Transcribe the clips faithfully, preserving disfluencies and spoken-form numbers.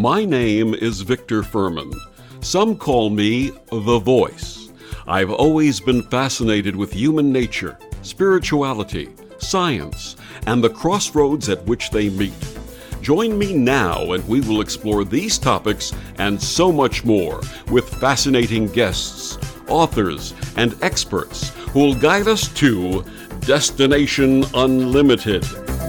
My name is Victor Furman. Some call me The Voice. I've always been fascinated with human nature, spirituality, science, and the crossroads at which they meet. Join me now and we will explore these topics and so much more with fascinating guests, authors, and experts who will guide us to Destination Unlimited.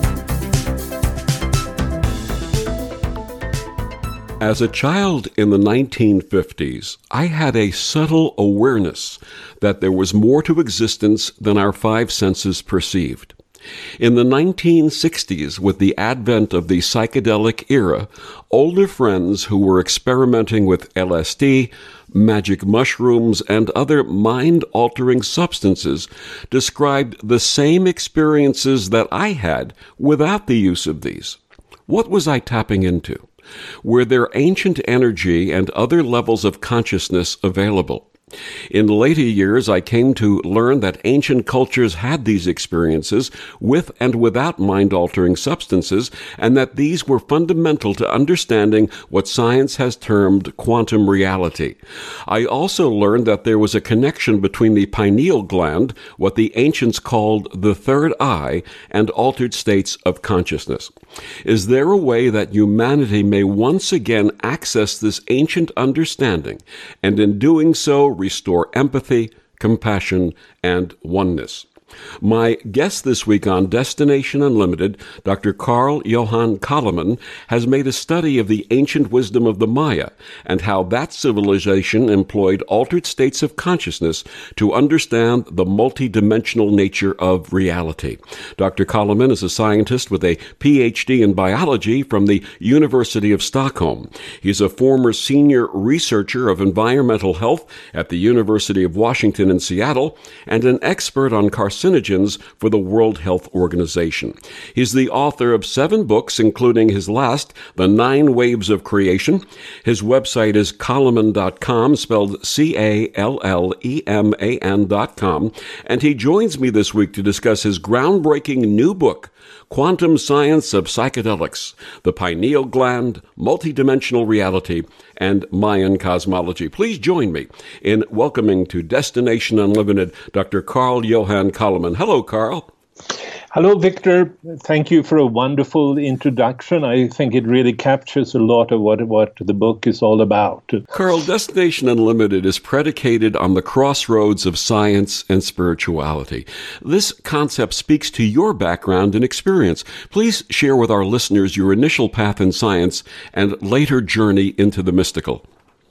As a child in the nineteen fifties, I had a subtle awareness that there was more to existence than our five senses perceived. In the nineteen sixties, with the advent of the psychedelic era, older friends who were experimenting with L S D, magic mushrooms, and other mind-altering substances described the same experiences that I had without the use of these. What was I tapping into? Were there ancient energy and other levels of consciousness available? In later years, I came to learn that ancient cultures had these experiences with and without mind-altering substances, and that these were fundamental to understanding what science has termed quantum reality. I also learned that there was a connection between the pineal gland, what the ancients called the third eye, and altered states of consciousness. Is there a way that humanity may once again access this ancient understanding, and in doing so, restore empathy, compassion, and oneness? My guest this week on Destination Unlimited, Doctor Carl Johan Kallman, has made a study of the ancient wisdom of the Maya and how that civilization employed altered states of consciousness to understand the multidimensional nature of reality. Doctor Kallman is a scientist with a P H D in biology from the University of Stockholm. He's a former senior researcher of environmental health at the University of Washington in Seattle and an expert on carcinogens for the World Health Organization. He's the author of seven books, including his last, The Nine Waves of Creation. His website is Kallman dot com, spelled C A L L E M A N dot com, and he joins me this week to discuss his groundbreaking new book, Quantum Science of Psychedelics, the Pineal Gland, Multidimensional Reality, and Mayan Cosmology. Please join me in welcoming to Destination Unlimited Doctor Carl Johan Kallman. Hello, Carl. Hello, Victor. Thank you for a wonderful introduction. I think it really captures a lot of what, what the book is all about. Carl, Destination Unlimited is predicated on the crossroads of science and spirituality. This concept speaks to your background and experience. Please share with our listeners your initial path in science and later journey into the mystical.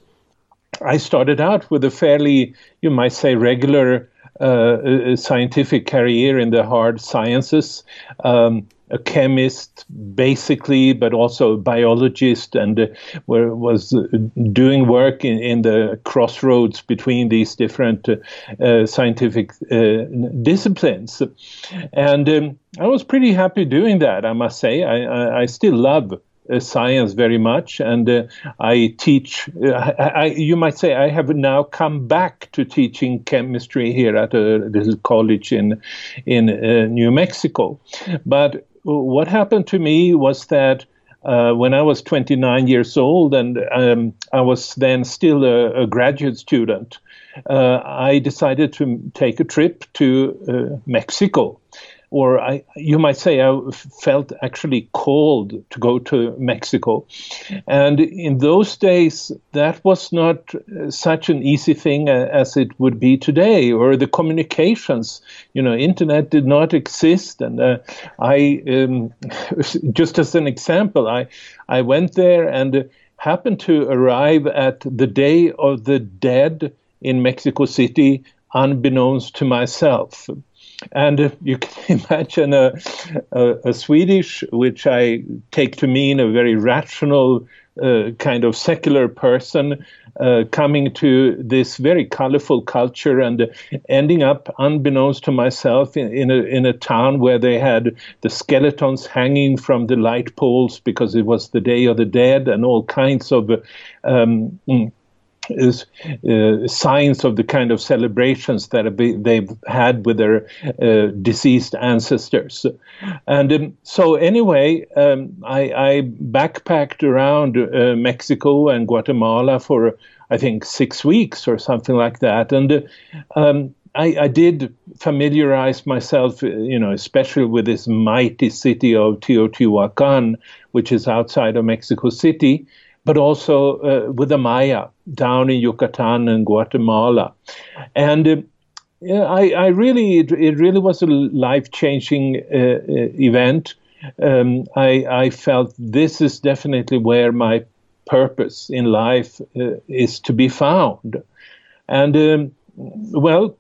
I started out with a fairly, you might say, regular Uh, a scientific career in the hard sciences, um, a chemist basically, but also a biologist, and uh, were, was uh, doing work in, in the crossroads between these different uh, uh, scientific uh, disciplines. And um, I was pretty happy doing that, I must say. I, I, I still love Uh, science very much, and uh, I teach, uh, I, I, you might say I have now come back to teaching chemistry here at a little college in, in uh, New Mexico. But what happened to me was that uh, when I was twenty-nine years old, and um, I was then still a, a graduate student, uh, I decided to take a trip to uh, Mexico. Or I, you might say I felt actually called to go to Mexico. And in those days, that was not such an easy thing as it would be today, or the communications, you know, internet did not exist. And uh, I, um, just as an example, I, I went there and happened to arrive at the Day of the Dead in Mexico City, unbeknownst to myself. And uh, you can imagine a, a, a Swedish, which I take to mean a very rational, uh, kind of secular person, uh, coming to this very colorful culture and ending up, unbeknownst to myself, in, in, a, in a town where they had the skeletons hanging from the light poles because it was the Day of the Dead, and all kinds of um, is uh, signs of the kind of celebrations that they've had with their uh, deceased ancestors. And um, so anyway, um, I, I backpacked around uh, Mexico and Guatemala for, I think, six weeks or something like that. And uh, um, I, I did familiarize myself, you know, especially with this mighty city of Teotihuacan, which is outside of Mexico City, but also uh, with the Maya down in Yucatan and Guatemala. And uh, yeah, I, I really, it, it really was a life-changing uh, event. Um, I, I felt this is definitely where my purpose in life uh, is to be found. And um, well,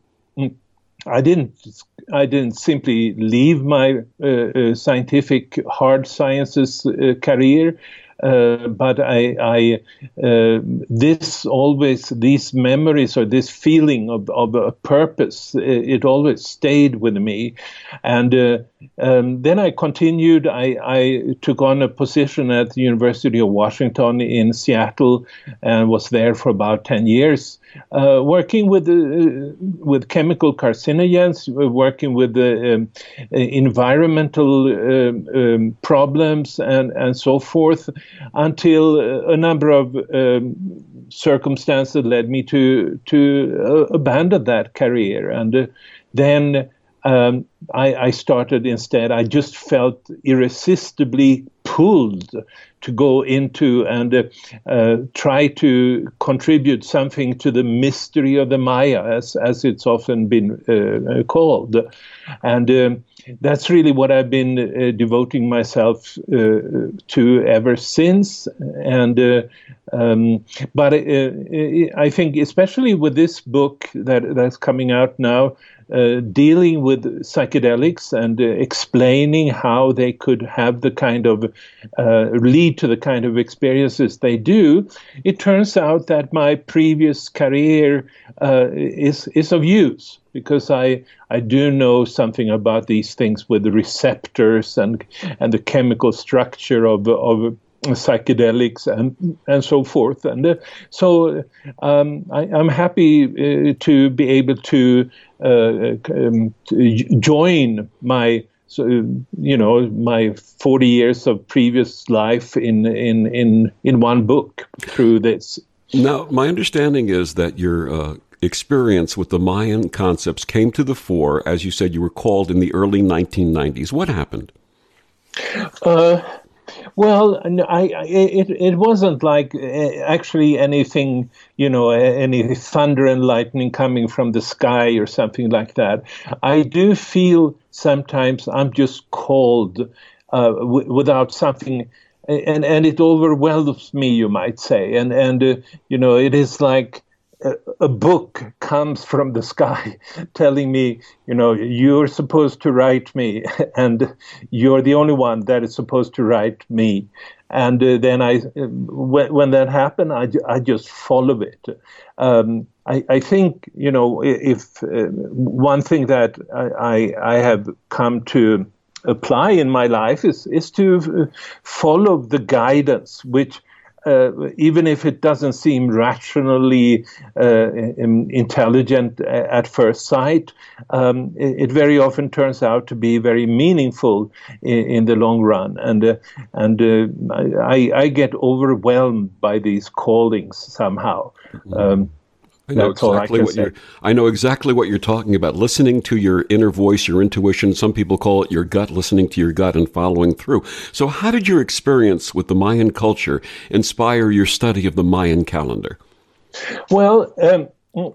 I didn't. I didn't simply leave my uh, uh, scientific hard sciences uh, career. Uh, but I, I uh, this always, these memories or this feeling of, of a purpose, it, it always stayed with me. And uh, um, then I continued, I, I took on a position at the University of Washington in Seattle and was there for about ten years, uh, working with, uh, with chemical carcinogens, working with the um, environmental um, um, problems and, and so forth, until a number of um, circumstances led me to to uh, abandon that career. And uh, then um, I, I started instead, I just felt irresistibly pulled to go into and uh, uh, try to contribute something to the mystery of the Maya, as, as it's often been uh, called. And um, that's really what I've been uh, devoting myself uh, to ever since. And uh, um, but uh, I think, especially with this book that that's coming out now, uh, dealing with psychedelics and uh, explaining how they could have the kind of uh, lead to the kind of experiences they do, it turns out that my previous career uh, is is of use, because I, I do know something about these things with the receptors and and the chemical structure of of psychedelics and and so forth. And uh, so um, I, I'm happy uh, to be able to, uh, um, to join my so you know my forty years of previous life in in in in one book through this. Now, my understanding is that your uh, experience with the Mayan concepts came to the fore, as you said, you were called in the early nineteen nineties. What happened? Uh, well, I, I, it it wasn't like actually anything, you know, any thunder and lightning coming from the sky or something like that. I do feel sometimes I'm just called uh, w- without something. And and it overwhelms me, you might say, and and uh, you know, it is like a, a book comes from the sky, telling me, you know, you're supposed to write me, and you're the only one that is supposed to write me. And uh, then I, when, when that happened, I, I just follow it. Um, I, I think, you know, if uh, one thing that I, I I have come to apply in my life is is to follow the guidance, which uh, even if it doesn't seem rationally uh, intelligent at first sight, um, it, it very often turns out to be very meaningful in, in the long run. And uh, and uh, I, I get overwhelmed by these callings somehow. Um, I know That's exactly I what you're. I know exactly what you're talking about. Listening to your inner voice, your intuition. Some people call it your gut. Listening to your gut and following through. So, how did your experience with the Mayan culture inspire your study of the Mayan calendar? Well, um,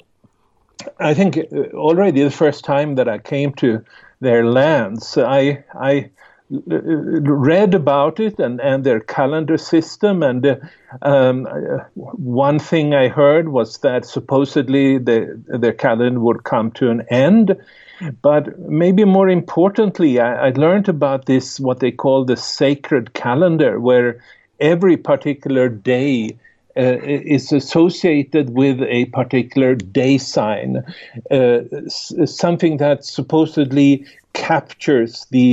I think already the first time that I came to their lands, I I read about it and, and their calendar system. And uh, um, one thing I heard was that supposedly the, their calendar would come to an end. But maybe more importantly, I, I learned about this, what they call the sacred calendar, where every particular day Uh, is associated with a particular day sign, uh, s- something that supposedly captures the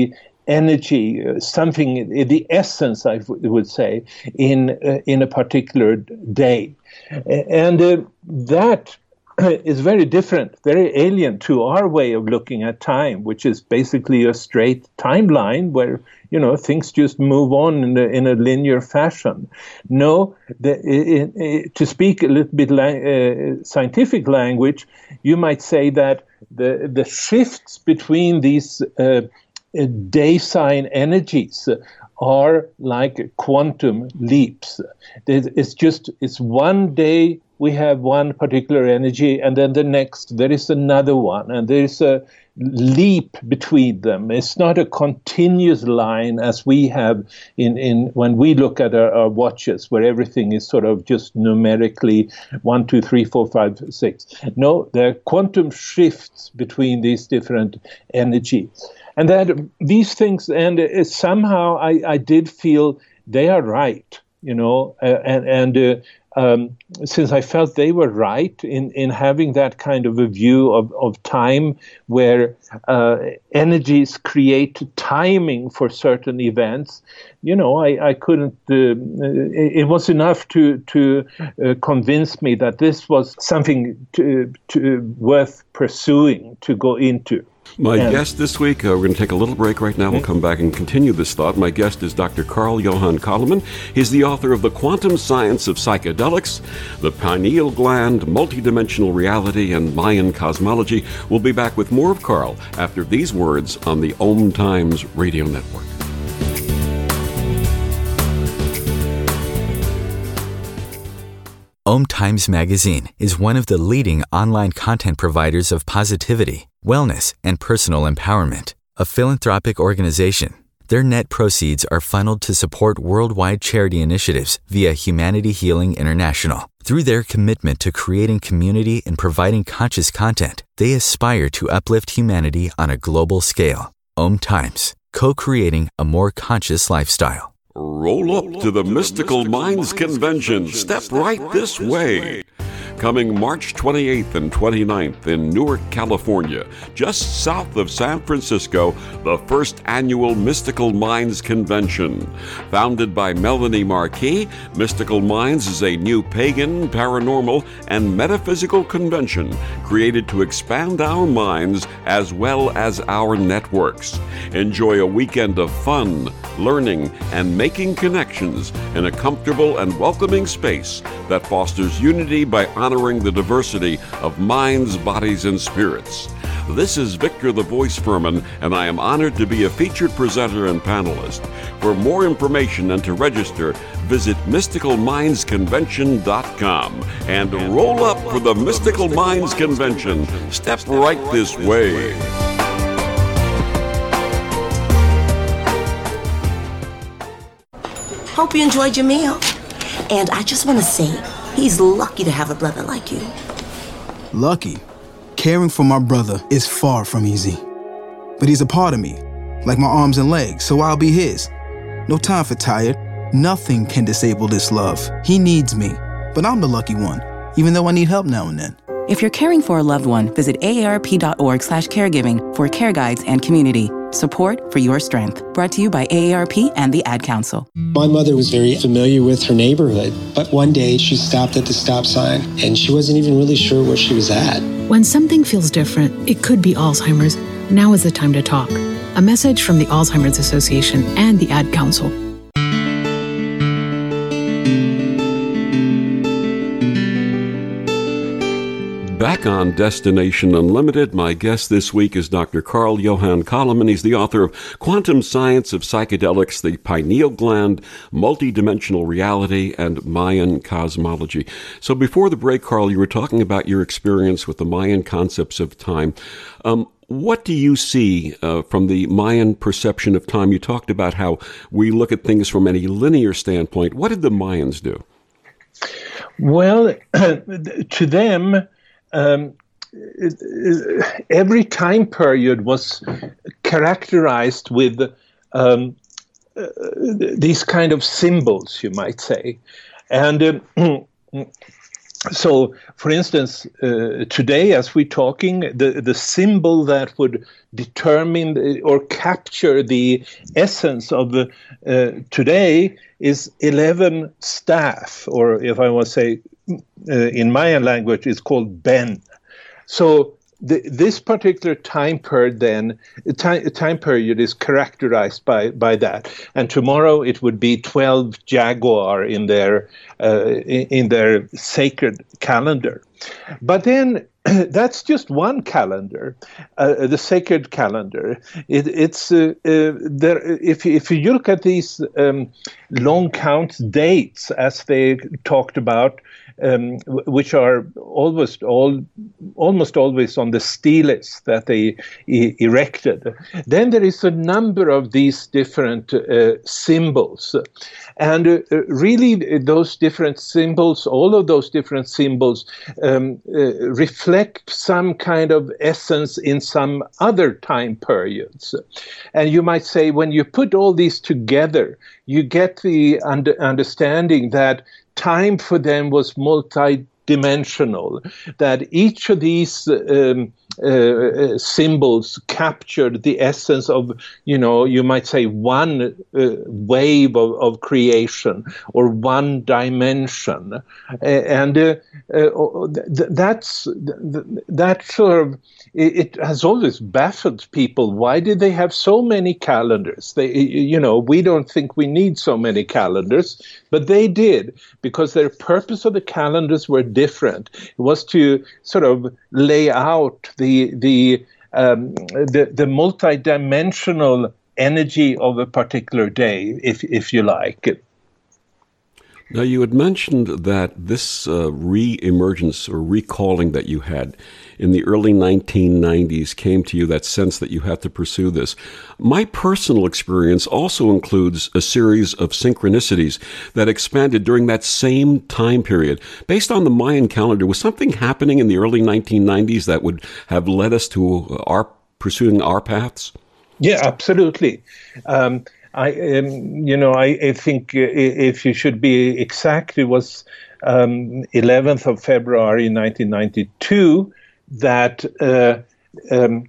energy, uh, something, the essence, I w- would say, in uh, in a particular day. And uh, that is very different, very alien to our way of looking at time, which is basically a straight timeline where, you know, things just move on in a, in a linear fashion. No, the, it, it, to speak a little bit la- uh, scientific language, you might say that the, the shifts between these uh, day sign energies are like quantum leaps. It's just, it's one day we have one particular energy, and then the next there is another one, and there's a leap between them. It's not a continuous line as we have in, in when we look at our, our watches, where everything is sort of just numerically one, two, three, four, five, six. No, there are quantum shifts between these different energies. And that these things, and uh, somehow I, I did feel they are right, you know, uh, and, and uh, um, since I felt they were right in, in having that kind of a view of, of time where uh, energies create timing for certain events, you know, I, I couldn't, uh, it, it was enough to, to uh, convince me that this was something to, to, worth pursuing, to go into. My and guest this week, uh, we're going to take a little break right now. We'll come back and continue this thought. My guest is Doctor Carl Johan Kallman. He's the author of The Quantum Science of Psychedelics, The Pineal Gland, Multidimensional Reality, and Mayan Cosmology. We'll be back with more of Carl after these words on the Om Times Radio Network. Om Times Magazine is one of the leading online content providers of positivity, wellness, and personal empowerment. A philanthropic organization, their net proceeds are funneled to support worldwide charity initiatives via Humanity Healing International. Through their commitment to creating community and providing conscious content, they aspire to uplift humanity on a global scale. Om Times, co-creating a more conscious lifestyle. Roll up to the Mystical Minds Convention. Step right this way. Coming March twenty-eighth and twenty-ninth in Newark, California, just south of San Francisco, the first annual Mystical Minds Convention. Founded by Melanie Marquis, Mystical Minds is a new pagan, paranormal, and metaphysical convention created to expand our minds as well as our networks. Enjoy a weekend of fun, learning, and making connections in a comfortable and welcoming space that fosters unity by honoring the diversity of minds, bodies, and spirits. This is Victor the Voice Furman, and I am honored to be a featured presenter and panelist. For more information and to register, visit mystical minds convention dot com and roll up for the Mystical Minds Convention. Step right this way. Hope you enjoyed your meal. And I just want to say, he's lucky to have a brother like you. Lucky? Caring for my brother is far from easy. But he's a part of me, like my arms and legs, so I'll be his. No time for tired. Nothing can disable this love. He needs me, but I'm the lucky one, even though I need help now and then. If you're caring for a loved one, visit A A R P dot org slash caregiving for care guides and community. Support for your strength. Brought to you by A A R P and the Ad Council. My mother was very familiar with her neighborhood, but one day she stopped at the stop sign and she wasn't even really sure where she was at. When something feels different, it could be Alzheimer's. Now is the time to talk. A message from the Alzheimer's Association and the Ad Council. Back on Destination Unlimited, my guest this week is Doctor Carl Johan Kallman. He's the author of Quantum Science of Psychedelics, The Pineal Gland, Multidimensional Reality, and Mayan Cosmology. So before the break, Carl, you were talking about your experience with the Mayan concepts of time. Um, what do you see uh, from the Mayan perception of time? You talked about how we look at things from any linear standpoint. What did the Mayans do? Well, to them, Um, every time period was characterized with um, uh, these kind of symbols, you might say. And um, So, for instance, uh, today, as we're talking, the, the symbol that would determine the, or capture the essence of the, uh, today is eleven staff, or if I want to say uh, in Mayan language, it's called Ben. So the, this particular time period then, time, time period is characterized by, by that. And tomorrow it would be twelve Jaguar in their, uh, in, in their sacred calendar. But then that's just one calendar, uh, the sacred calendar. It, it's uh, uh, there. If if you look at these um, long count dates, as they talked about, um, which are almost all almost always on the steles that they e- erected, then there is a number of these different uh, symbols, and uh, really those different symbols, all of those different symbols. Um, uh, reflect some kind of essence in some other time periods. And you might say, when you put all these together, you get the under- understanding that time for them was multi-dimensional, that each of these um, uh, symbols captured the essence of, you know, you might say one uh, wave of, of creation or one dimension. Uh, and uh, uh, th- that's th- that sort of, it, it has always baffled people. Why did they have so many calendars? They, you know, we don't think we need so many calendars, but they did, because their purpose of the calendars were different. It was to sort of lay out the the um, the, the multidimensional energy of a particular day, if if you like. Now, you had mentioned that this uh, re-emergence or recalling that you had in the early nineteen nineties came to you, that sense that you had to pursue this. My personal experience also includes a series of synchronicities that expanded during that same time period. Based on the Mayan calendar, was something happening in the early nineteen nineties that would have led us to our pursuing our paths? Yeah, absolutely. Um, I, um, you know, I, I think uh, if you should be exact, it was um, eleventh of February nineteen ninety-two that uh, um,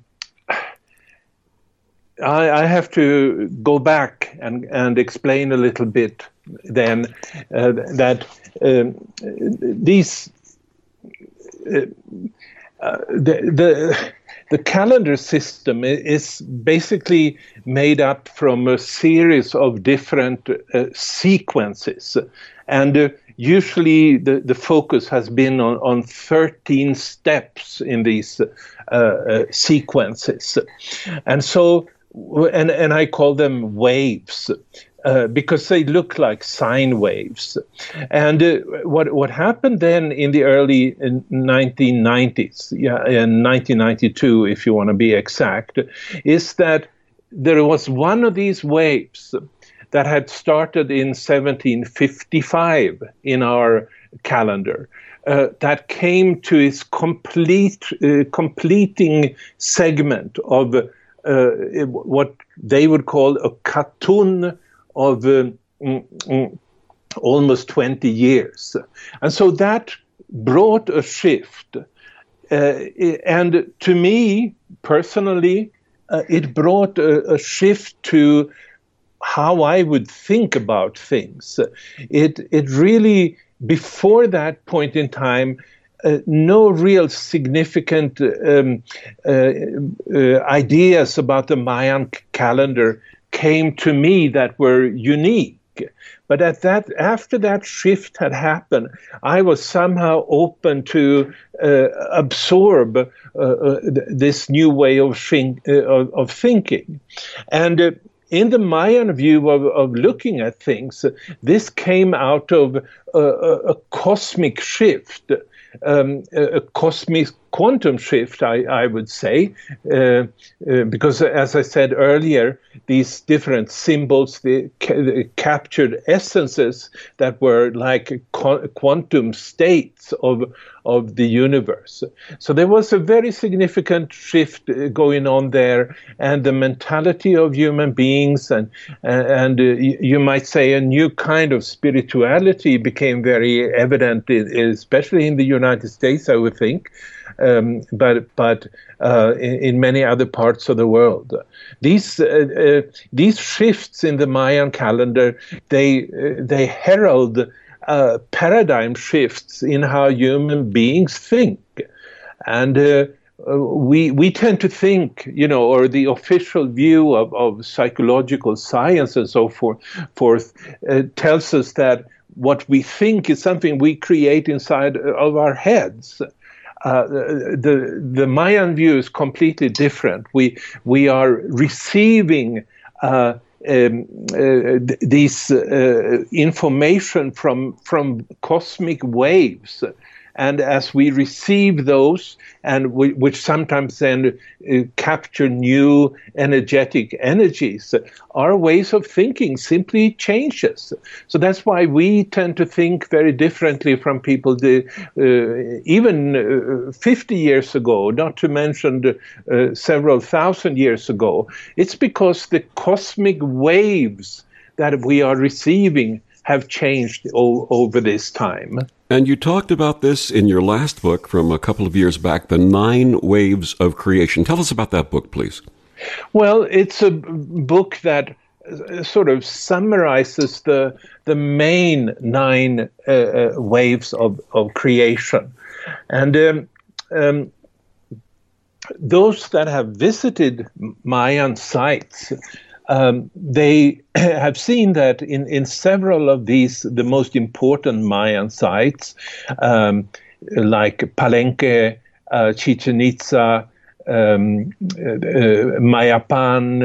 I, I have to go back and, and explain a little bit then uh, that um, these uh, uh, the the The calendar system is basically made up from a series of different uh, sequences. And uh, usually the, the focus has been on, on thirteen steps in these uh, uh, sequences. And so, and, and I call them waves. Uh, because they look like sine waves. And uh, what what happened then in the early nineteen nineties, yeah, in nineteen ninety-two, if you want to be exact, is that there was one of these waves that had started in seventeen fifty-five in our calendar, uh, that came to its complete uh, completing segment of uh, what they would call a katun of uh, mm, mm, almost twenty years. And so that brought a shift. Uh, and to me, personally, uh, it brought a, a shift to how I would think about things. It, it really, before that point in time, Uh, no real significant um, uh, uh, ideas about the Mayan calendar came to me that were unique. But at that, after that shift had happened, I was somehow open to uh, absorb uh, uh, this new way of, think, uh, of, of thinking. And uh, in the Mayan view of, of looking at things, uh, this came out of uh, a, a cosmic shift. Um, a cosmic quantum shift, I, I would say, uh, uh, because as I said earlier, these different symbols, the, ca- the captured essences that were like qu- quantum states of of the universe. So there was a very significant shift going on there, and the mentality of human beings and and uh, you might say a new kind of spirituality became very evident, especially in the United States, I would think, um, but but uh, in, in many other parts of the world. These uh, uh, these shifts in the Mayan calendar, they uh, they herald Uh, paradigm shifts in how human beings think. And uh, uh, we we tend to think, you know, or the official view of, of psychological science and so forth, forth uh, tells us that what we think is something we create inside of our heads. Uh, the the Mayan view is completely different. We we are receiving uh, Um, uh, th- these uh, information from from cosmic waves, and as we receive those, and we, which sometimes then uh, capture new energetic energies, our ways of thinking simply changes. So that's why we tend to think very differently from people the, uh, even uh, fifty years ago, not to mention the, uh, several thousand years ago. It's because the cosmic waves that we are receiving have changed o- over this time. And you talked about this in your last book from a couple of years back, The Nine Waves of Creation. Tell us about that book, please. Well, it's a book that sort of summarizes the the main nine uh, waves of, of creation. And um, um, those that have visited Mayan sites, Um, they have seen that in, in several of these, the most important Mayan sites, um, like Palenque, uh, Chichen Itza, um, uh, Mayapan,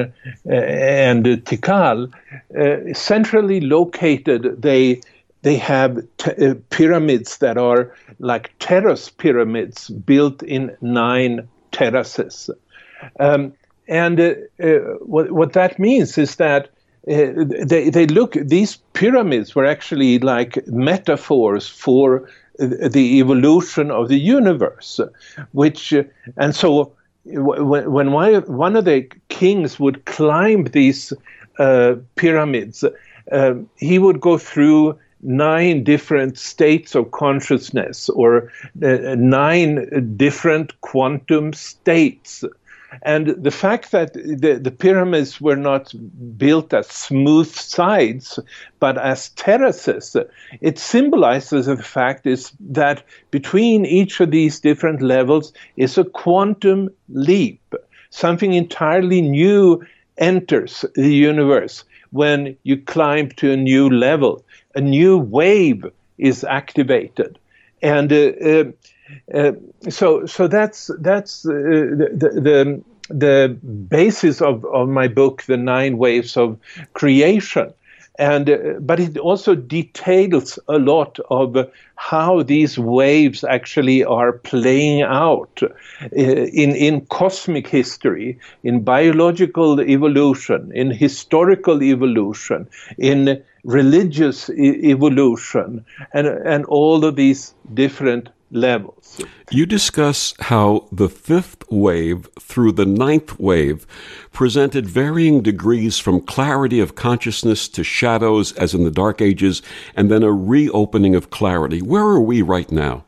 uh, and Tikal, uh, centrally located, they they have t- uh, pyramids that are like terrace pyramids built in nine terraces. Um, And uh, uh, what, what that means is that uh, they, they look, these pyramids were actually like metaphors for the evolution of the universe, which, uh, and so when, when one of the kings would climb these uh, pyramids, uh, he would go through nine different states of consciousness, or uh, nine different quantum states. And the fact that the, the pyramids were not built as smooth sides, but as terraces, it symbolizes the fact is that between each of these different levels is a quantum leap. Something entirely new enters the universe when you climb to a new level. A new wave is activated. And uh, uh, Uh, so, so that's that's uh, the, the the basis of, of my book, The Nine Waves of Creation, and uh, but it also details a lot of how these waves actually are playing out uh, in in cosmic history, in biological evolution, in historical evolution, in religious e- evolution, and and all of these different levels. You discuss how the fifth wave through the ninth wave presented varying degrees from clarity of consciousness to shadows as in the Dark Ages, and then a reopening of clarity. Where are we right now?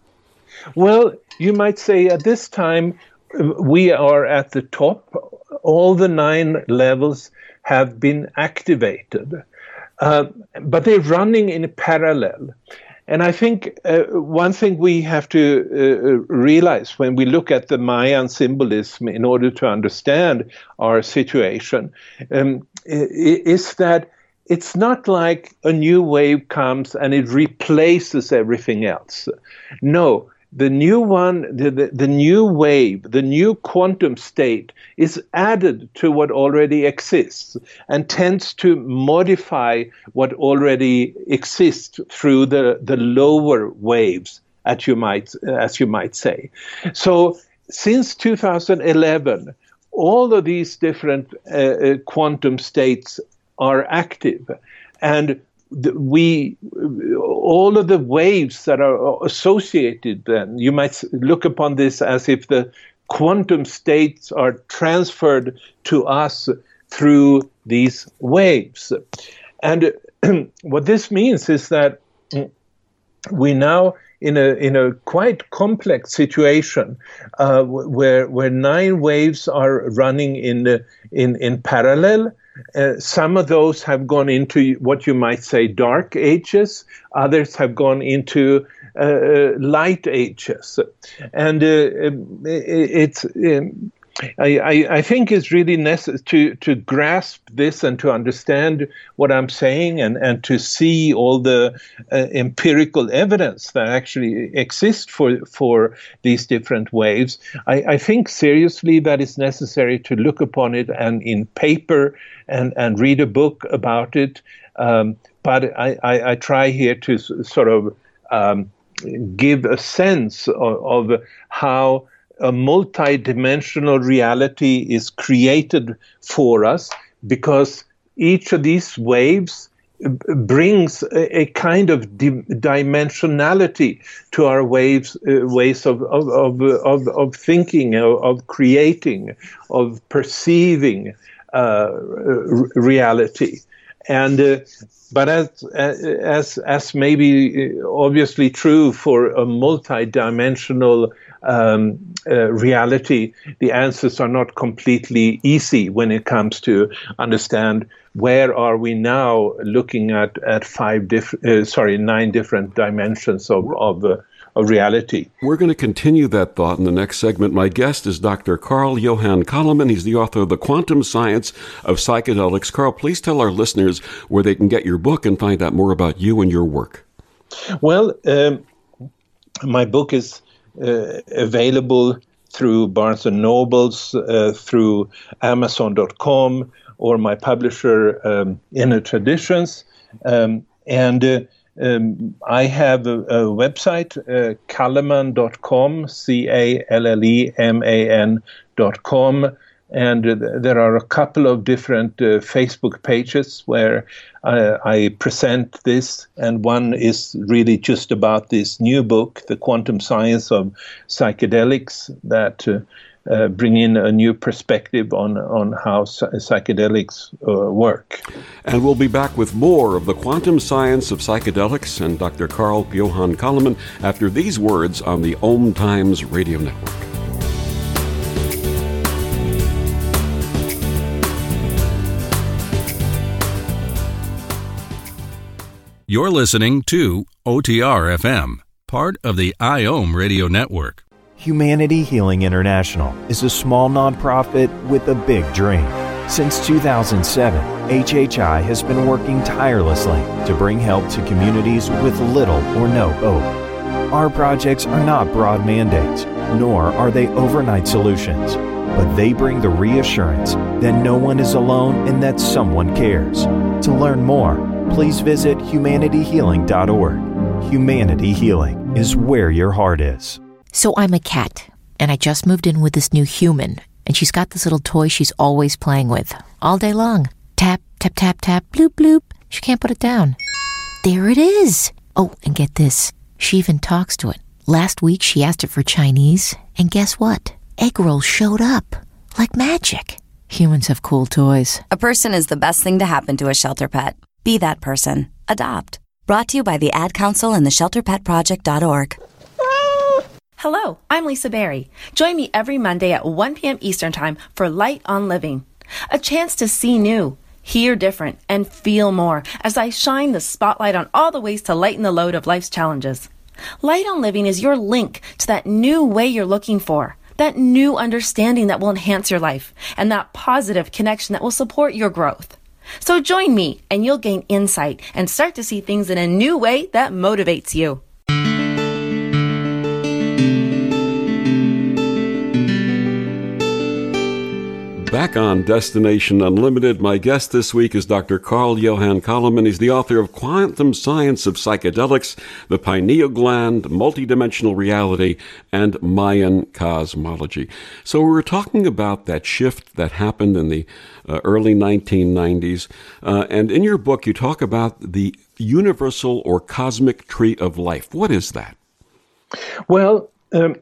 Well, you might say at this time we are at the top. All the nine levels have been activated, uh, but they're running in parallel. And I think uh, one thing we have to uh, realize when we look at the Mayan symbolism in order to understand our situation um, is that it's not like a new wave comes and it replaces everything else. No, the new one, the, the, the new wave, the new quantum state is added to what already exists and tends to modify what already exists through the, the lower waves, as you might, as you might say. So since two thousand eleven, all of these different uh, uh, quantum states are active, and the, we all of the waves that are associated. Then you might look upon this as if the quantum states are transferred to us through these waves, and what this means is that we now in a in a quite complex situation uh, where where nine waves are running in the, in in parallel. Uh, some of those have gone into what you might say dark ages. Others have gone into uh, light ages, and uh, it's. Um, I, I, I think it's really necessary to, to grasp this and to understand what I'm saying, and, and to see all the uh, empirical evidence that actually exists for for these different waves. I, I think seriously that it's necessary to look upon it and in paper and, and read a book about it. Um, but I, I, I try here to s- sort of um, give a sense of, of how a multi-dimensional reality is created for us, because each of these waves brings a, a kind of di- dimensionality to our waves, uh, ways of of, of of of thinking, of, of creating, of perceiving uh, r- reality, and. Uh, But as as as may be obviously true for a multi-dimensional um, uh, reality, the answers are not completely easy when it comes to understand where are we now looking at at five different, uh, sorry, nine different dimensions of of. Uh, of reality. We're going to continue that thought in the next segment. My guest is Doctor Carl Johan Kallman. He's the author of The Quantum Science of Psychedelics. Carl, please tell our listeners where they can get your book and find out more about you and your work. Well, um, my book is uh, available through Barnes and Nobles, uh, through Amazon dot com, or my publisher, um, Inner Traditions. Um, and uh, Um, I have a, a website, uh, Kallman dot com, C A L L E M A N dot com, and uh, there are a couple of different uh, Facebook pages where uh, I present this, and one is really just about this new book, The Quantum Science of Psychedelics, that uh, Uh, bring in a new perspective on, on how psychedelics uh, work. And we'll be back with more of The Quantum Science of Psychedelics and Doctor Carl Johan Kallman after these words on the Om Times Radio Network. You're listening to O T R F M, part of the I O M Radio Network. Humanity Healing International is a small nonprofit with a big dream. Since two thousand seven, H H I has been working tirelessly to bring help to communities with little or no hope. Our projects are not broad mandates, nor are they overnight solutions, but they bring the reassurance that no one is alone and that someone cares. To learn more, please visit humanity healing dot org. Humanity Healing is where your heart is. So I'm a cat, and I just moved in with this new human, and she's got this little toy she's always playing with, all day long. Tap, tap, tap, tap, bloop, bloop. She can't put it down. There it is. Oh, and get this. She even talks to it. Last week, she asked it for Chinese, and guess what? Egg rolls showed up. Like magic. Humans have cool toys. A person is the best thing to happen to a shelter pet. Be that person. Adopt. Brought to you by the Ad Council and the shelter pet project dot org. Hello, I'm Lisa Berry. Join me every Monday at one p.m. Eastern Time for Light on Living. A chance to see new, hear different, and feel more as I shine the spotlight on all the ways to lighten the load of life's challenges. Light on Living is your link to that new way you're looking for, that new understanding that will enhance your life, and that positive connection that will support your growth. So join me, and you'll gain insight and start to see things in a new way that motivates you. Back on Destination Unlimited, my guest this week is Doctor Carl Johan Kallman. He's the author of Quantum Science of Psychedelics, The Pineal Gland, Multidimensional Reality, and Mayan Cosmology. So we were talking about that shift that happened in the uh, early nineteen nineties. Uh, and in your book, you talk about the universal or cosmic tree of life. What is that? Well, um,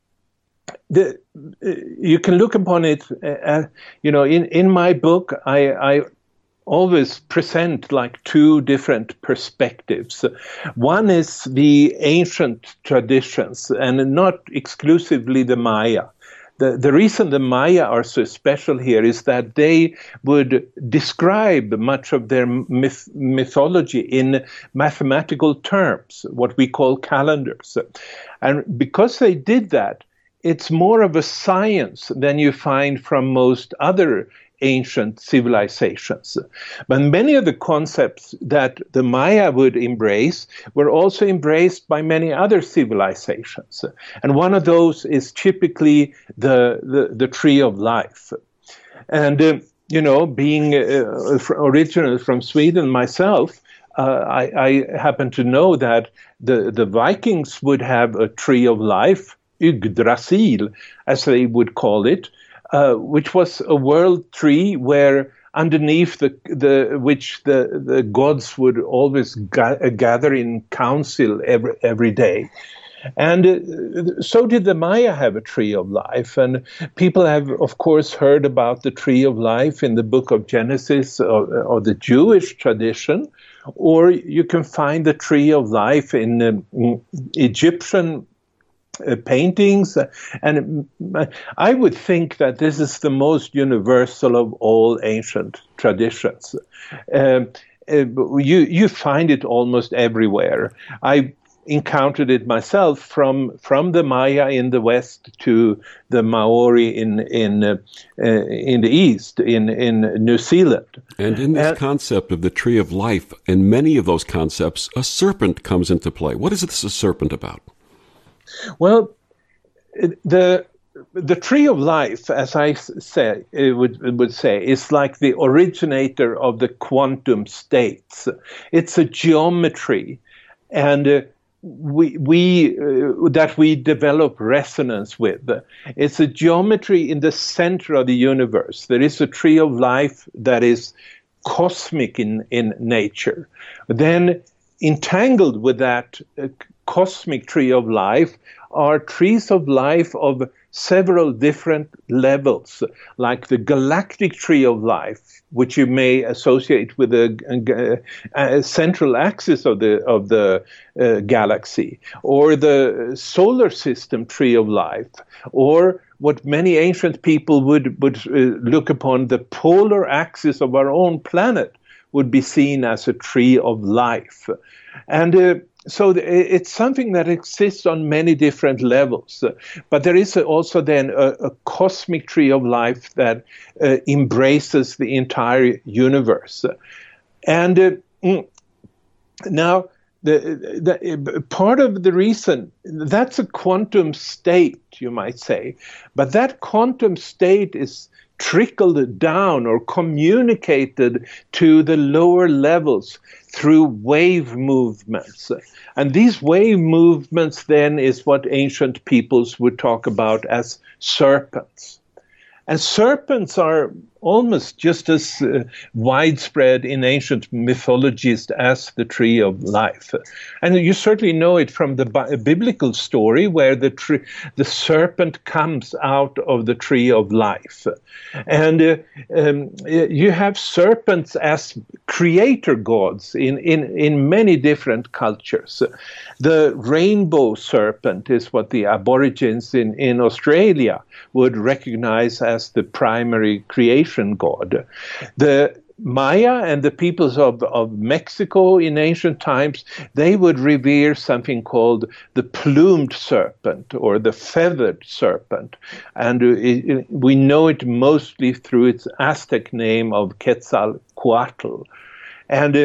the, you can look upon it, uh, you know, in, in my book, I, I always present like two different perspectives. One is the ancient traditions, and not exclusively the Maya. The, the reason the Maya are so special here is that they would describe much of their myth, mythology in mathematical terms, what we call calendars. And because they did that, it's more of a science than you find from most other ancient civilizations. But many of the concepts that the Maya would embrace were also embraced by many other civilizations. And one of those is typically the, the, the tree of life. And, uh, you know, being uh, originally from Sweden myself, uh, I, I happen to know that the, the Vikings would have a tree of life, Yggdrasil, as they would call it, uh, which was a world tree where underneath the the which the, the gods would always ga- gather in council every every day. And uh, so did the Maya have a tree of life. And people have, of course, heard about the tree of life in the book of Genesis or, or the Jewish tradition, or you can find the tree of life in um, Egyptian Uh, paintings, and uh, I would think that this is the most universal of all ancient traditions. Uh, uh, you you find it almost everywhere. I encountered it myself from from the Maya in the west to the Maori in in uh, uh, in the east, in in New Zealand. And in this and, concept of the tree of life, in many of those concepts, a serpent comes into play. What is this a serpent about? Well, the the tree of life, as I say, it would it would say, is like the originator of the quantum states. It's a geometry, and uh, we we uh, that we develop resonance with. It's a geometry in the center of the universe. There is a tree of life that is cosmic in in nature. Then, entangled with that uh, cosmic tree of life are trees of life of several different levels, like the galactic tree of life, which you may associate with the uh, central axis of the of the uh, galaxy, or the solar system tree of life, or what many ancient people would would uh, look upon the polar axis of our own planet would be seen as a tree of life. And uh, so it's something that exists on many different levels. But there is also then a, a cosmic tree of life that uh, embraces the entire universe. And uh, now, the, the part of the reason, that's a quantum state, you might say. But that quantum state is trickled down or communicated to the lower levels through wave movements. And these wave movements then is what ancient peoples would talk about as serpents. And serpents are almost just as uh, widespread in ancient mythologies as the tree of life. And you certainly know it from the bi- biblical story where the tree, the serpent comes out of the tree of life. And uh, um, you have serpents as creator gods in, in, in many different cultures. The rainbow serpent is what the Aborigines in, in Australia would recognize as the primary creation god. The Maya and the peoples of, of Mexico in ancient times, they would revere something called the plumed serpent or the feathered serpent. And it, it, we know it mostly through its Aztec name of Quetzalcoatl. And uh,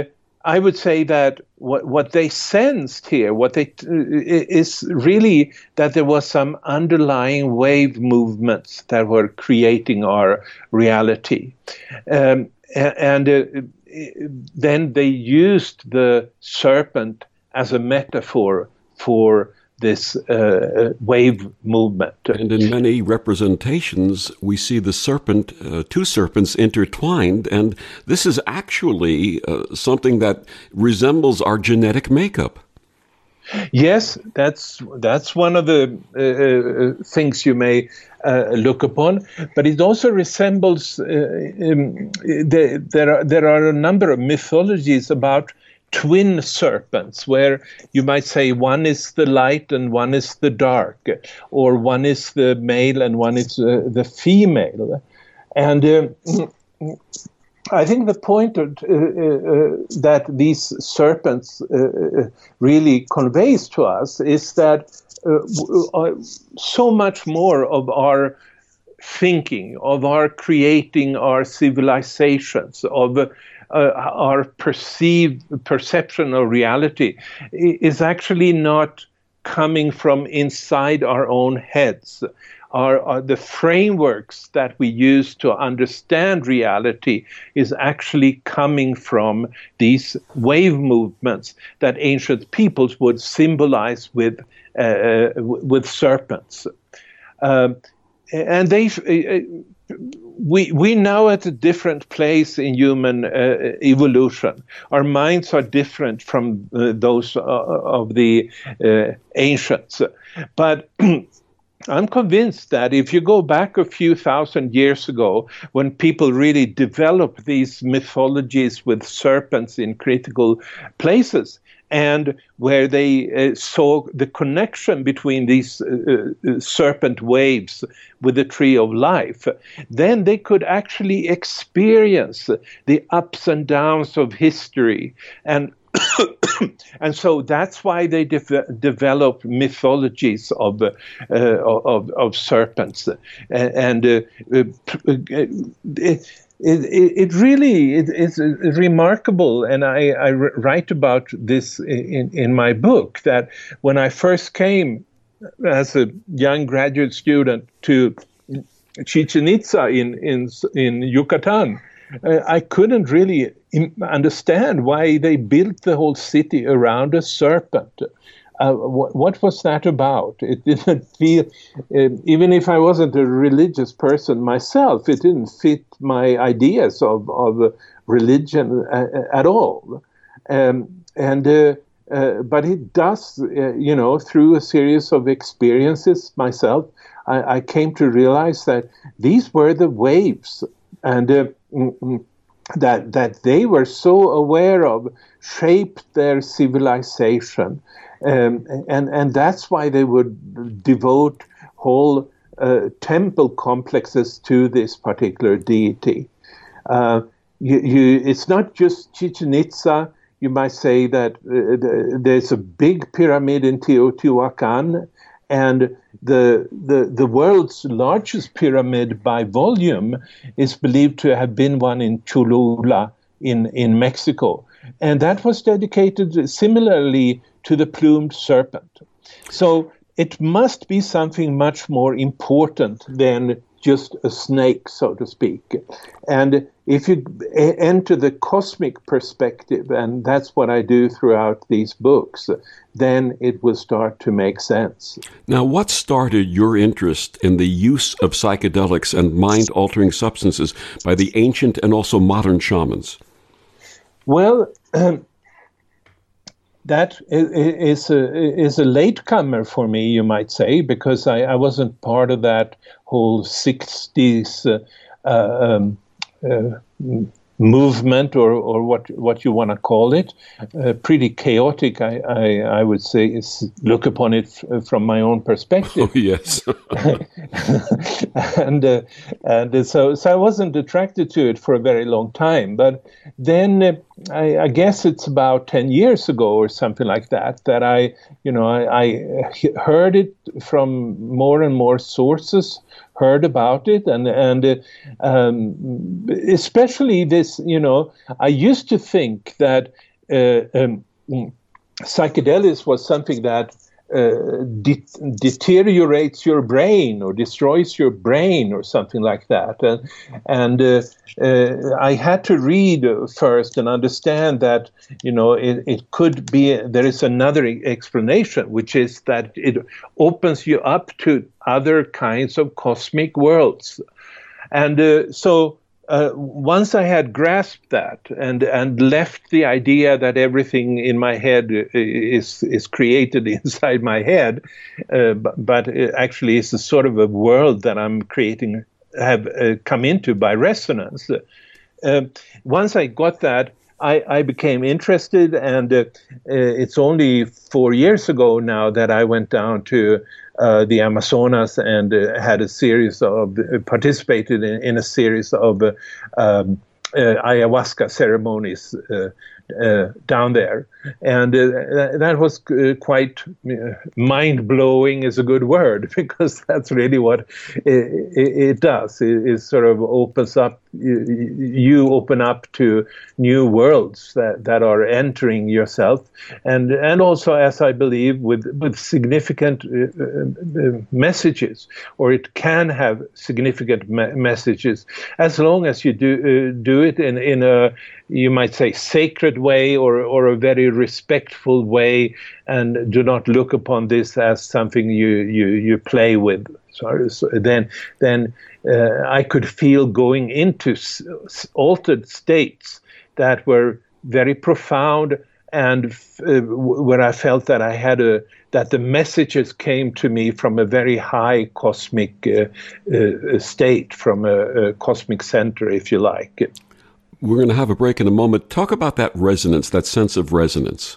I would say that what what they sensed here, what they is really that there was some underlying wave movements that were creating our reality, um, and, and uh, then they used the serpent as a metaphor for this uh, wave movement. And in many representations, we see the serpent, uh, two serpents intertwined, and this is actually uh, something that resembles our genetic makeup. Yes, that's that's one of the uh, things you may uh, look upon, but it also resembles. Uh, um, the, there are there are a number of mythologies about twin serpents, where you might say one is the light and one is the dark, or one is the male and one is uh, the female. And uh, I think the point of, uh, uh, that these serpents uh, really conveys to us is that uh, so much more of our thinking, of our creating our civilizations, of uh, Uh, our perceived perception of reality is actually not coming from inside our own heads. Our, our, the frameworks that we use to understand reality is actually coming from these wave movements that ancient peoples would symbolize with uh, with serpents, uh, and they. Uh, We we now at a different place in human uh, evolution. Our minds are different from uh, those uh, of the uh, ancients. But I'm convinced that if you go back a few thousand years ago, when people really developed these mythologies with serpents in critical places, and where they uh, saw the connection between these uh, uh, serpent waves with the tree of life, then they could actually experience the ups and downs of history. And and so that's why they de- developed mythologies of uh, of, of serpents. And, and uh, uh, it, It, it, it really it, it's remarkable, and I, I write about this in, in my book, that when I first came as a young graduate student to Chichen Itza in, in, in Yucatan, uh, I couldn't really understand why they built the whole city around a serpent. Uh, what, what was that about? It didn't feel, uh, even if I wasn't a religious person myself, it didn't fit my ideas of, of religion uh, at all. Um, and uh, uh, but it does, uh, you know, through a series of experiences myself, I, I came to realize that these were the waves, and uh, that that they were so aware of, shaped their civilization. Um, and, and that's why they would devote whole uh, temple complexes to this particular deity. Uh, you, you, it's not just Chichen Itza. You might say that uh, the, there's a big pyramid in Teotihuacan, and the, the, the world's largest pyramid by volume is believed to have been one in Cholula in, in Mexico. And that was dedicated similarly to the plumed serpent. So it must be something much more important than just a snake, so to speak. And if you enter the cosmic perspective, and that's what I do throughout these books, then it will start to make sense. Now, what started your interest in the use of psychedelics and mind-altering substances by the ancient and also modern shamans? Well, um, that is a, is a latecomer for me, you might say, because I, I wasn't part of that whole sixties uh, um, uh, movement, or, or what what you want to call it. Uh, pretty chaotic, I, I, I would say, is look upon it f- from my own perspective. Oh, yes. and uh, and so so I wasn't attracted to it for a very long time. But then uh, I, I guess it's about ten years ago or something like that that I, you know, I, I heard it from more and more sources, heard about it, and and uh, um, especially this, you know, I used to think that uh, um, psychedelics was something that uh, de- deteriorates your brain or destroys your brain or something like that. And, and uh, uh, I had to read first and understand that, you know, it, it could be, there is another explanation, which is that it opens you up to other kinds of cosmic worlds. And uh, so Uh, once I had grasped that and and left the idea that everything in my head is is created inside my head, uh, but, but it actually it's a sort of a world that I'm creating, have uh, come into by resonance. Uh, once I got that, I, I became interested, and uh, uh, it's only four years ago now that I went down to uh, the Amazonas and uh, had a series of, uh, participated in, in a series of uh, um, uh, ayahuasca ceremonies uh, uh, down there. And uh, that was uh, quite uh, mind-blowing is a good word, because that's really what it, it, it does. It, it sort of opens up, you, you open up to new worlds that, that are entering yourself. And and also, as I believe, with, with significant uh, uh, messages, or it can have significant me- messages, as long as you do uh, do it in, in a, you might say, sacred way, or, or a very respectful way, and do not look upon this as something you you, you play with. So, so then then uh, I could feel going into s- altered states that were very profound, and uh, where I felt that I had a that the messages came to me from a very high cosmic uh, uh, state, from a, a cosmic center, if you like. We're going to have a break in a moment. Talk about that resonance, that sense of resonance.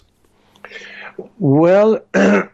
Well, uh,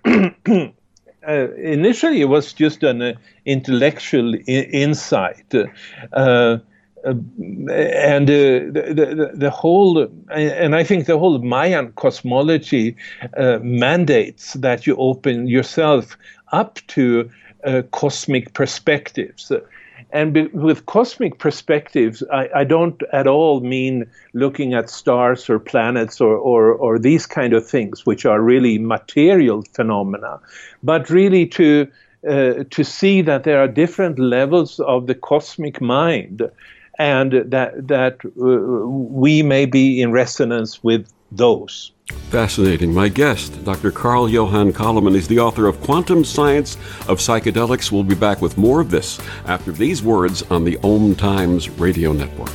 initially it was just an uh, intellectual I- insight. Uh, Uh, and uh, the, the, the whole, and I think the whole Mayan cosmology uh, mandates that you open yourself up to uh, cosmic perspectives. And be, with cosmic perspectives, I, I don't at all mean looking at stars or planets or, or, or these kind of things, which are really material phenomena, but really to uh, to see that there are different levels of the cosmic mind, and that that uh, we may be in resonance with those. Fascinating. My guest, Doctor Carl Johan Kallman, is the author of Quantum Science of Psychedelics. We'll be back with more of this after these words on the Om Times Radio Network.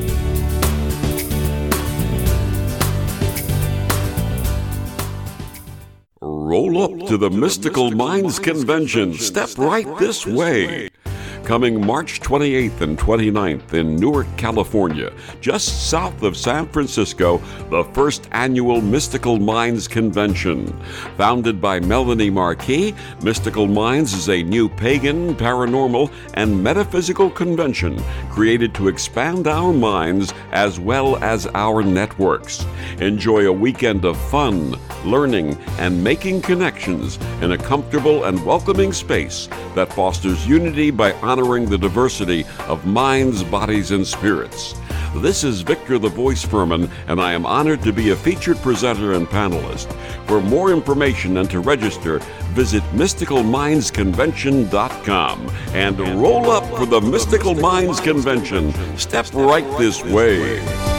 Roll up to the Mystical Minds Convention. Step right this way. Coming March twenty-eighth and twenty-ninth in Newark, California, just south of San Francisco, the first annual Mystical Minds Convention. Founded by Melanie Marquis, Mystical Minds is a new pagan, paranormal, and metaphysical convention created to expand our minds as well as our networks. Enjoy a weekend of fun, learning, and making connections in a comfortable and welcoming space that fosters unity by honoring the diversity of minds, bodies, and spirits. This is Victor the Voice Furman, and I am honored to be a featured presenter and panelist. For more information and to register, visit mystical minds convention dot com and roll up for the Mystical Minds Convention. Step right this way.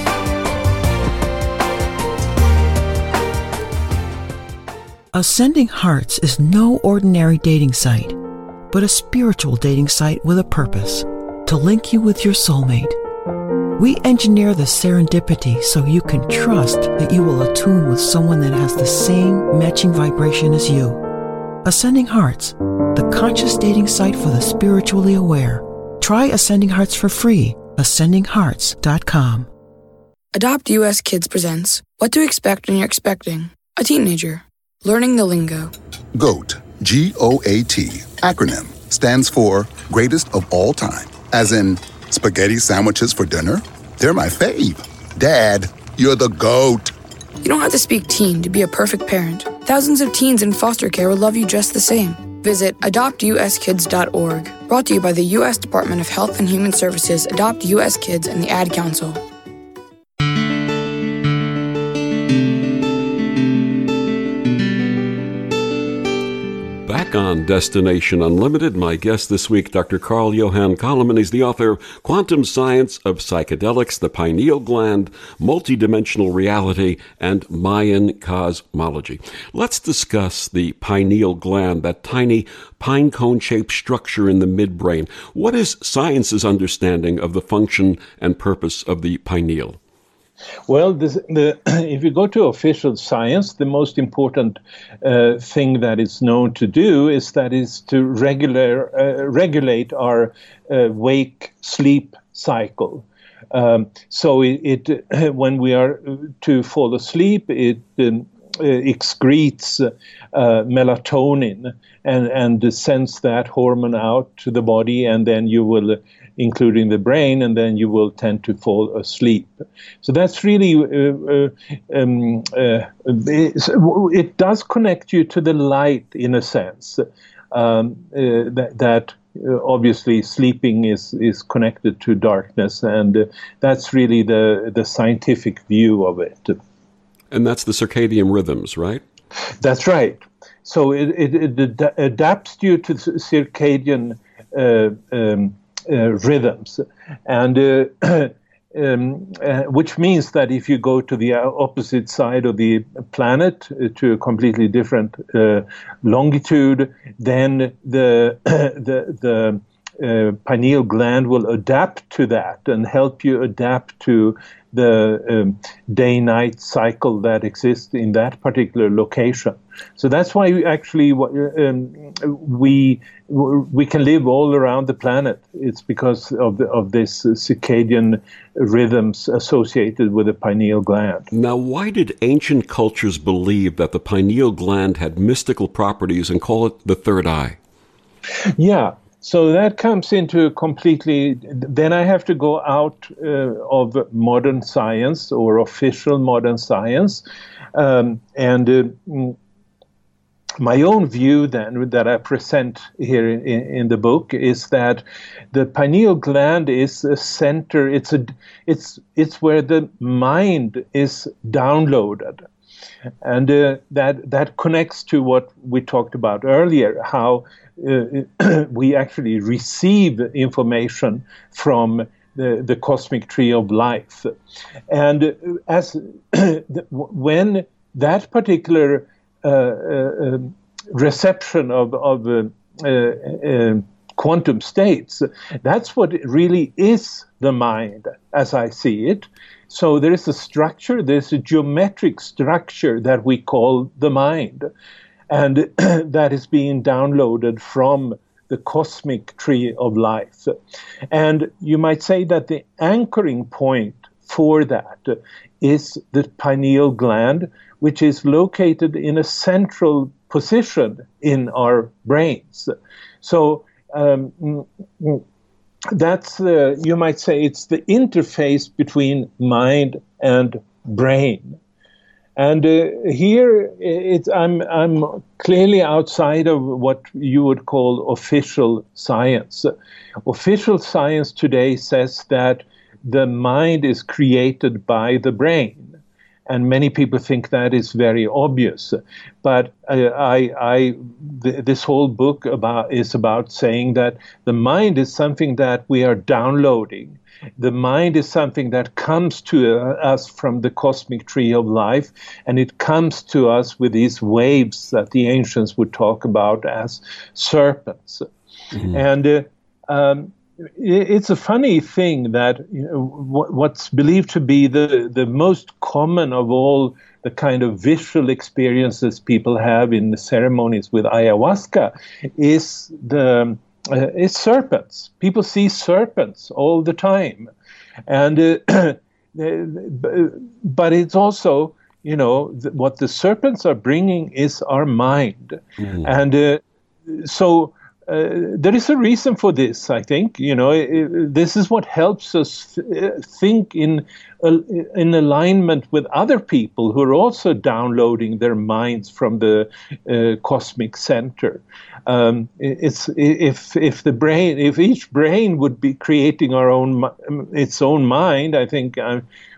Ascending Hearts is no ordinary dating site, but a spiritual dating site with a purpose, to link you with your soulmate. We engineer the serendipity so you can trust that you will attune with someone that has the same matching vibration as you. Ascending Hearts, the conscious dating site for the spiritually aware. Try Ascending Hearts for free, ascending hearts dot com. Adopt U S Kids presents What to Expect When You're Expecting a Teenager. Learning the lingo. GOAT, G O A T, acronym, stands for Greatest of All Time. As in, spaghetti sandwiches for dinner? They're my fave. Dad, you're the GOAT. You don't have to speak teen to be a perfect parent. Thousands of teens in foster care will love you just the same. Visit adopt u s kids dot org. Brought to you by the U S Department of Health and Human Services, Adopt U S Kids, and the Ad Council. on Destination Unlimited. My guest this week, Doctor Carl Johan Kallman. He's the author of Quantum Science of Psychedelics, the Pineal Gland, Multidimensional Reality, and Mayan Cosmology. Let's discuss the pineal gland, that tiny pine cone-shaped structure in the midbrain. What is science's understanding of the function and purpose of the pineal? Well, this, the, if you go to official science, the most important uh, thing that it's known to do is that is to regular, uh, regulate our uh, wake-sleep cycle. Um, so it, it when we are to fall asleep, it um, excretes uh, melatonin and, and sends that hormone out to the body, and then you will including the brain, and then you will tend to fall asleep. So that's really, uh, uh, um, uh, it does connect you to the light in a sense, um, uh, that, that uh, obviously sleeping is, is connected to darkness, and uh, that's really the, the scientific view of it. And that's the circadian rhythms, right? That's right. So it, it, it ad- adapts you to circadian uh, um, Uh, rhythms, and uh, um, uh, which means that if you go to the opposite side of the planet uh, to a completely different uh, longitude, then the the the uh, pineal gland will adapt to that and help you adapt to the um, day-night cycle that exists in that particular location. So that's why we actually um, we we can live all around the planet. It's because of the, of this circadian rhythms associated with the pineal gland. Now, why did ancient cultures believe that the pineal gland had mystical properties and call it the third eye? Yeah. So that comes into completely, then I have to go out uh, of modern science or official modern science. Um, and uh, my own view then that I present here in, in the book is that the pineal gland is a center, it's, a, it's, it's where the mind is downloaded. And uh, that, that connects to what we talked about earlier, how Uh, we actually receive information from the, the cosmic tree of life. And as when that particular uh, uh, reception of, of uh, uh, uh, quantum states, that's what really is the mind as I see it. So there is a structure, there's a geometric structure that we call the mind. And that is being downloaded from the cosmic tree of life. And you might say that the anchoring point for that is the pineal gland, which is located in a central position in our brains. So um, that's, uh, you might say, it's the interface between mind and brain. And uh, here, it's, I'm, I'm clearly outside of what you would call official science. Official science today says that the mind is created by the brain. And many people think that is very obvious. But uh, I, I, th- this whole book about is about saying that the mind is something that we are downloading. The mind is something that comes to uh, us from the cosmic tree of life, and it comes to us with these waves that the ancients would talk about as serpents. Mm-hmm. And uh, um, it's a funny thing that you know, what's believed to be the, the most common of all the kind of visual experiences people have in the ceremonies with ayahuasca is the uh, is serpents. People see serpents all the time, and uh, but it's also, you know, th- what the serpents are bringing is our mind, mm. and uh, so. Uh, there is a reason for this, I think. You know, it, it, this is what helps us th- think in uh, in alignment with other people who are also downloading their minds from the uh, cosmic center. Um, it's if if the brain, if each brain would be creating our own its own mind, I think uh,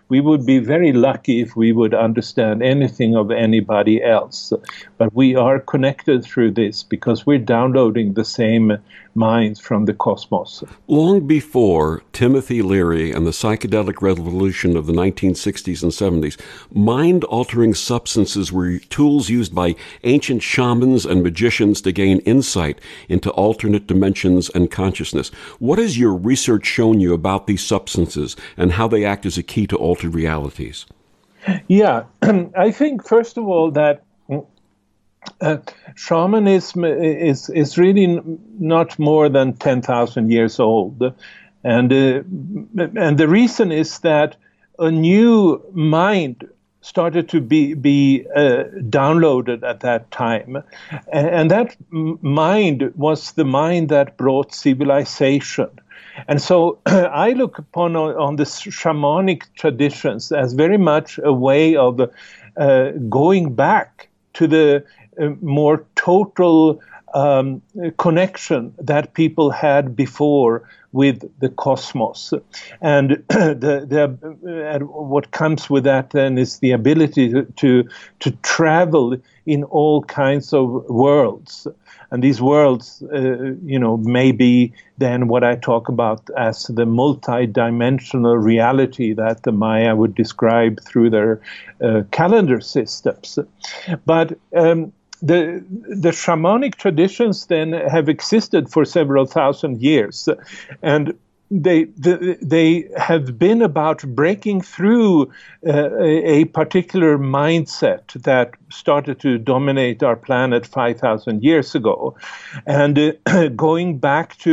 we would be very lucky if we would understand anything of anybody else. But we are connected through this because we're downloading the same minds from the cosmos. Long before Timothy Leary and the psychedelic revolution of the nineteen sixties and seventies, mind-altering substances were tools used by ancient shamans and magicians to gain insight into alternate dimensions and consciousness. What has your research shown you about these substances and how they act as a key to altered realities? Yeah, I think, first of all, that Uh, shamanism is is really n- not more than ten thousand years old, and uh, and the reason is that a new mind started to be be uh, downloaded at that time, and, and that m- mind was the mind that brought civilization. And so I look upon on, on the shamanic traditions as very much a way of uh, going back to the uh, more total um, connection that people had before with the cosmos. And the, the, uh, what comes with that then is the ability to, to, to travel in all kinds of worlds. And these worlds, uh, you know, may be then what I talk about as the multi-dimensional reality that the Maya would describe through their uh, calendar systems. But um, the the shamanic traditions then have existed for several thousand years, and They, they they have been about breaking through uh, a, a particular mindset that started to dominate our planet five thousand years ago, and uh, going back to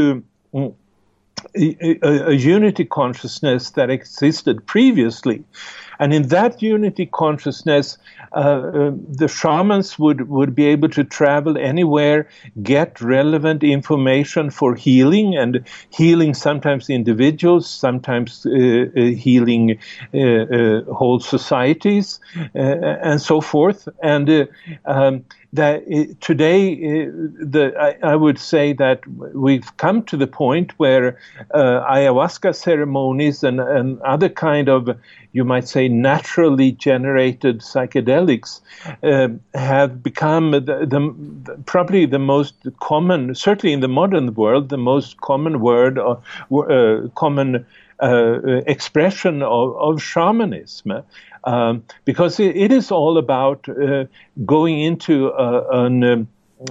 a, a, a unity consciousness that existed previously. And in that unity consciousness, uh, uh, the shamans would, would be able to travel anywhere, get relevant information for healing, and healing sometimes individuals, sometimes uh, uh, healing uh, uh, whole societies, uh, and so forth. And uh, um, that uh, today, uh, the I, I would say that we've come to the point where uh, ayahuasca ceremonies and, and other kind of, you might say, naturally generated psychedelics uh, have become the, the, probably the most common, certainly in the modern world, the most common word or uh, common uh, expression of, of shamanism. Um, because it, it is all about uh, going into a, an, um,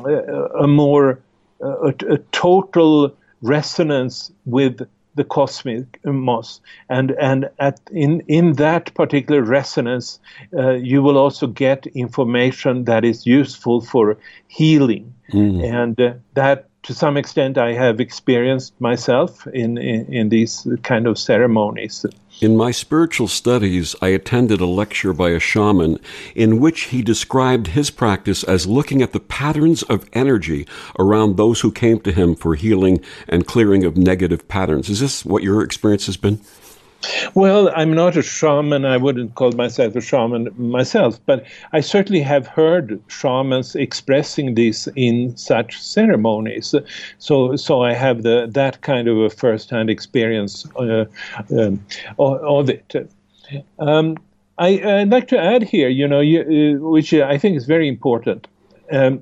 a more a, a total resonance with the cosmos, and and at in in that particular resonance, uh, you will also get information that is useful for healing, mm. and uh, that to some extent I have experienced myself in, in in these kind of ceremonies. In my spiritual studies, I attended a lecture by a shaman in which he described his practice as looking at the patterns of energy around those who came to him for healing and clearing of negative patterns. Is this what your experience has been? Well, I'm not a shaman. I wouldn't call myself a shaman myself, but I certainly have heard shamans expressing this in such ceremonies. So, so I have the that kind of a first-hand experience uh, um, of it. Um, I, I'd like to add here, you know, you, uh, which I think is very important. Um,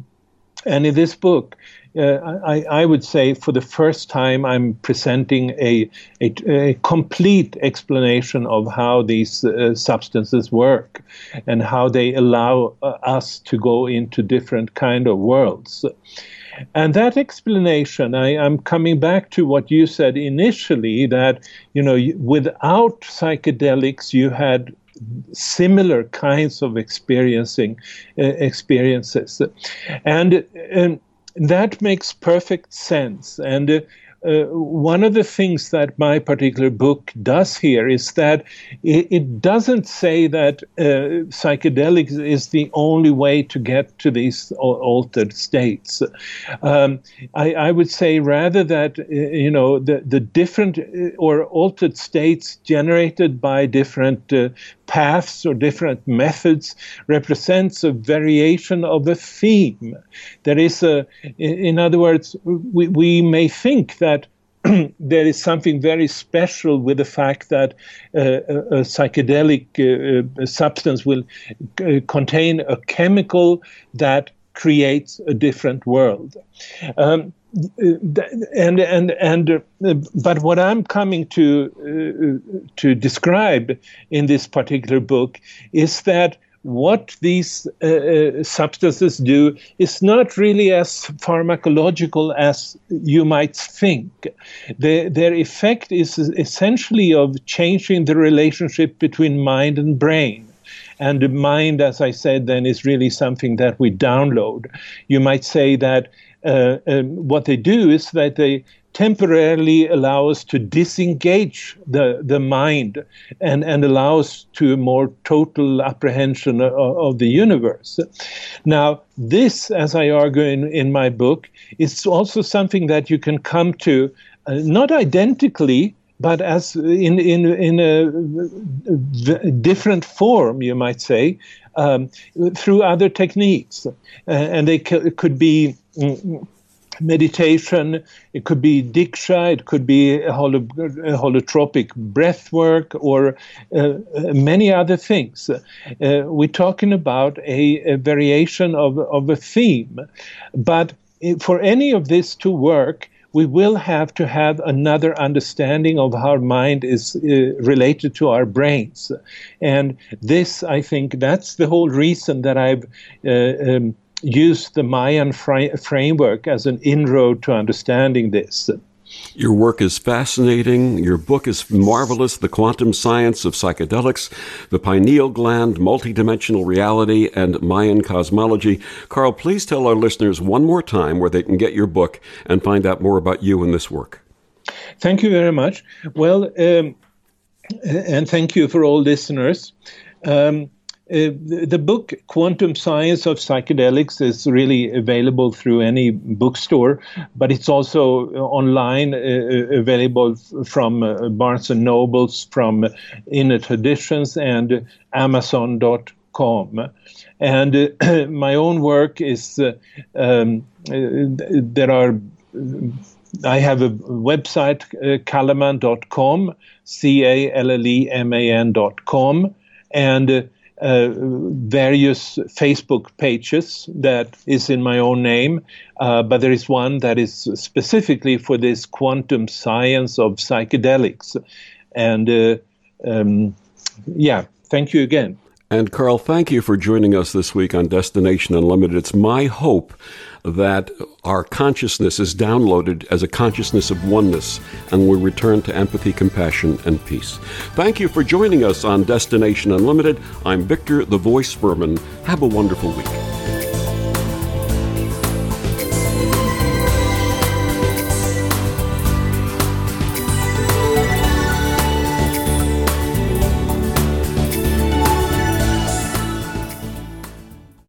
and in this book, Uh, I, I would say for the first time I'm presenting a, a, a complete explanation of how these uh, substances work and how they allow uh, us to go into different kind of worlds. And that explanation, I, I'm coming back to what you said initially, that, you know, without psychedelics you had similar kinds of experiencing uh, experiences. And um, that makes perfect sense. And uh, uh, one of the things that my particular book does here is that it, it doesn't say that uh, psychedelics is the only way to get to these altered states. Um, I, I would say rather that, uh, you know, the, the different uh, or altered states generated by different uh, paths or different methods represents a variation of a theme. There is a, in other words, we, we may think that there is something very special with the fact that uh, a, a psychedelic uh, substance will uh, contain a chemical that creates a different world. Um, and and and uh, but what I'm coming to uh, to describe in this particular book is that what these uh, substances do is not really as pharmacological as you might think. The, their effect is essentially of changing the relationship between mind and brain. And the mind, as I said, then is really something that we download. You might say that uh, um, what they do is that they temporarily allow us to disengage the, the mind and, and allow us to a more total apprehension of, of the universe. Now, this, as I argue in, in my book, is also something that you can come to, uh, not identically, but as in, in, in a different form, you might say, um, through other techniques. Uh, and they c- could be mm, meditation, it could be diksha, it could be a, holo- a holotropic breath work, or uh, many other things. Uh, we're talking about a, a variation of, of a theme. But for any of this to work, we will have to have another understanding of how our mind is uh, related to our brains. And this, I think, that's the whole reason that I've uh, um, used the Mayan fra- framework as an inroad to understanding this. Your work is fascinating. Your book is marvelous. The Quantum Science of Psychedelics, the Pineal Gland, Multidimensional Reality, and Mayan Cosmology. Carl, please tell our listeners one more time where they can get your book and find out more about you and this work. Thank you very much. Well, um, and thank you for all listeners. Um, Uh, the book Quantum Science of Psychedelics is really available through any bookstore, but it's also online, uh, available from uh, Barnes and Nobles, from Inner Editions, and Amazon dot com. And uh, my own work is, uh, um, uh, there are, I have a website, uh, caleman dot com, C A L L E M A N dot com, and uh, Uh, various Facebook pages that is in my own name, uh, but there is one that is specifically for this quantum science of psychedelics. And uh, um, yeah, thank you again. And Carl, thank you for joining us this week on Destination Unlimited. It's my hope that our consciousness is downloaded as a consciousness of oneness, and we return to empathy, compassion, and peace. Thank you for joining us on Destination Unlimited. I'm Victor, the Voice Furman. Have a wonderful week.